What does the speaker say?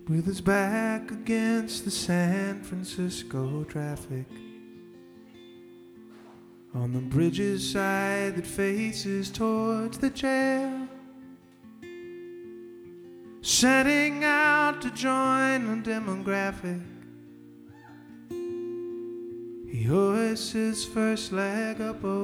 with his back against the San Francisco traffic, on the bridge's side that faces towards the jail, setting out to join a demographic. He hoists his first leg up